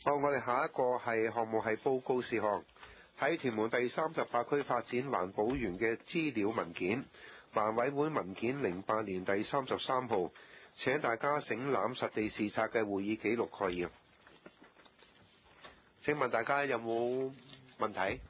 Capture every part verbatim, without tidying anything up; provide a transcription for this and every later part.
好，我哋下一個係項目係報告事項，喺屯門第三十八區發展環保園嘅資料文件，環委會文件零八年第三十三號，請大家省覽實地視察嘅會議記錄概要。請問大家有冇問題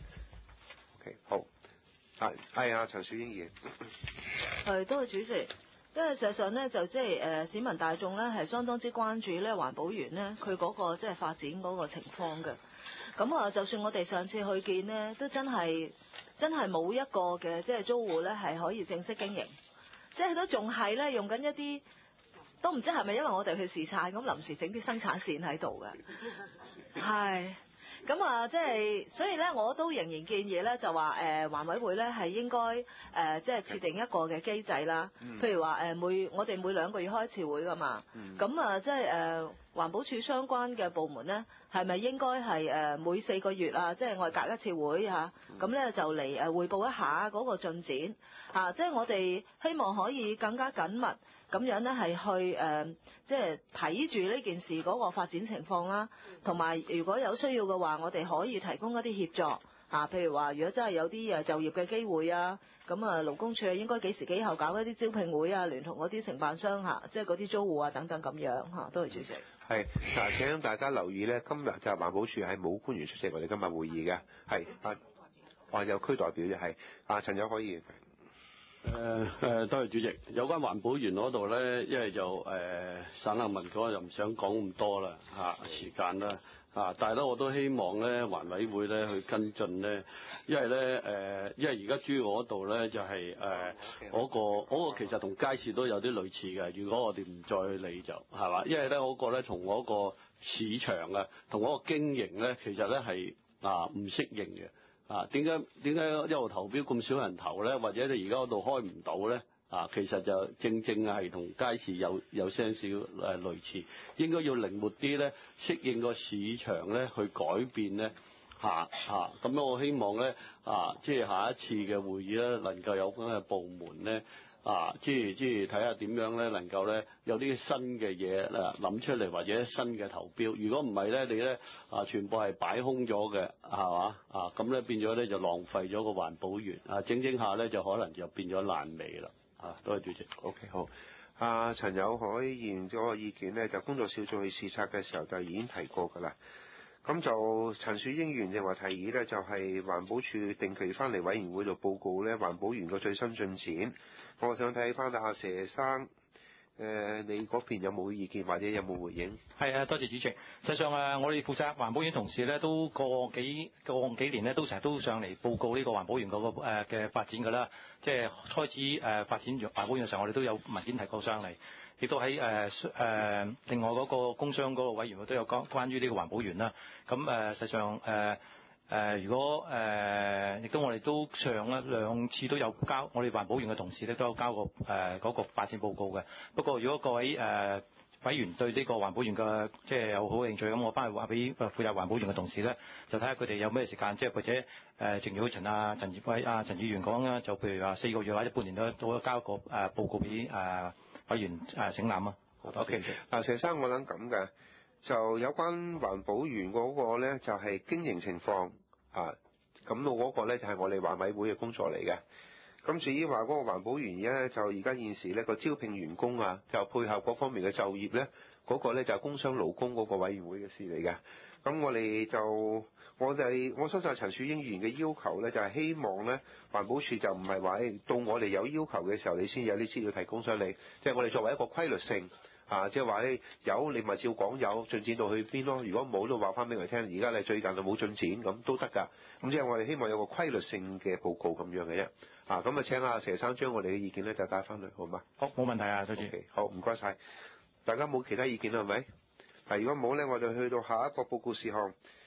？OK， 好，係係啊，陳樹英議員。 係，多謝主席。因為事實上咧，就即係誒市民大眾咧係相當之關注咧環保園咧佢嗰個即係發展嗰個情況嘅。咁啊，就算我哋上次去見呢，都真係真係冇一個嘅即係租戶咧係可以正式經營，即係都仲係咧用緊一啲都唔知係咪因為我哋去視察咁臨時整啲生產線喺度嘅，係。咁啊，即係所以咧，我都仍然建議咧，就話誒環委會咧係應該誒即係設定一個嘅機制啦。嗯、譬如話誒每我哋每兩個月開一次會噶嘛。咁、嗯、啊，即係誒環保署相關嘅部門咧，係咪應該係誒每四個月啊，即係我哋隔一次會嚇，咁咧就嚟誒彙報一下嗰個進展嚇，即係我哋希望可以更加緊密咁樣咧係去誒，即係睇住呢件事嗰個發展情況啦，同埋如果有需要嘅話，我哋可以提供一啲協助嚇，譬如話如果真係有啲誒就業嘅機會啊，咁啊勞工處應該幾時幾後搞一啲招聘會啊，聯同嗰啲承辦商嚇，即係嗰啲租戶啊等等咁樣嚇，多謝主席。 係嗱，請大家留意咧，今日就係環保署係冇官員出席我哋今日會議嘅，係啊，我有區代表嘅係啊陳友可以。 誒誒、呃，多謝主席。有關環保園嗰度咧，因為就誒、呃、省立文嗰就唔想講咁多啦嚇、啊、時間啦啊，但係咧我都希望咧環委會咧去跟進咧，因為咧誒、呃，因為而家珠澳嗰度咧就係誒嗰個嗰、嗰個其實同街市都有啲類似嘅。如果我哋唔再理就係嘛，因為咧嗰個咧從嗰個市場啊同嗰個經營咧，其實咧係啊唔適應嘅。啊，點解點解一路投標咁少人投咧？或者你而家嗰度開唔到咧？啊，其實就正正係同街市有有些少誒類似，應該要靈活啲咧，適應個市場咧，去改變咧嚇嚇。咁樣我希望咧啊，即係下一次嘅會議咧，能夠有關嘅部門咧。啊，即係即係睇下點樣咧，能夠咧有啲新嘅嘢誒諗出嚟，或者新嘅投標。如果唔係咧，你咧啊全部係擺空咗嘅，係嘛啊？咁咧變咗咧就浪費咗個環保園啊！整整下咧就可能就變咗爛尾啦啊！多謝主席。 OK， 好。阿陳友凱議員嗰個意見咧，就工作小組去視察嘅時候就已經提過㗎啦。咁就陳樹英議員就話提議咧，就係環保署定期翻嚟委員會度報告咧環保園個最新進展。我想睇翻阿佘生，誒、呃、你嗰邊有冇意見或者有冇回應？ 係啊，多謝主席。實際上誒，我哋負責環保園同事咧，都過幾過幾年咧，都成日都上嚟報告呢個環保園嗰個誒嘅發展㗎啦。即係開始誒發展環保園嘅時候，我哋都有文件提過上嚟。亦都喺誒誒另外嗰個工商嗰個委員會都有關關於呢個環保園啦。咁誒、呃、實際上誒誒、呃呃、如果誒亦、呃、都我哋都上一兩次都有交，我哋環保園嘅同事咧都有交過誒嗰、呃那個發展報告嘅。不過如果各位誒、呃、委員對呢個環保園嘅即係有好興趣，咁我翻去話俾負責環保園嘅同事咧，就睇下佢哋有咩時間，即係或者誒、呃、正如陳啊陳業偉啊陳議員講啦，就譬如話四個月或者半年都都交個誒、呃、報告俾誒。呃委員誒省覽啊 ，OK。 嗱，佘生我諗咁嘅，就有關環保園嗰個咧，就係、是、經營情況啊，咁到嗰個咧就係、是、我哋環委會嘅工作嚟嘅。咁至於話嗰個環保園咧，就而家現時咧個招聘員工啊，就配合各方面嘅就業咧，嗰、那個咧就係、是、工商勞工嗰個委員會嘅事嚟嘅。咁我哋就我哋我相信陳樹英議員嘅要求咧，就係、是、希望咧環保署就唔係話到我哋有要求嘅時候，你先有啲資料提供上嚟，即、就、係、是、我哋作為一個規律性啊，即係話咧有你咪照講有進展到去邊咯。如果冇都話翻俾我聽，而家你最近就冇進展咁都得㗎。咁即係我哋希望有個規律性嘅報告咁樣嘅啫。啊，咁啊請阿佘生將我哋嘅意見咧就帶翻嚟好嗎？ 好，冇問題啊，多謝。 Okay，好，唔該晒。大家冇其他意見啦，係咪？嗱，如果冇咧，我就去到下一個報告事項。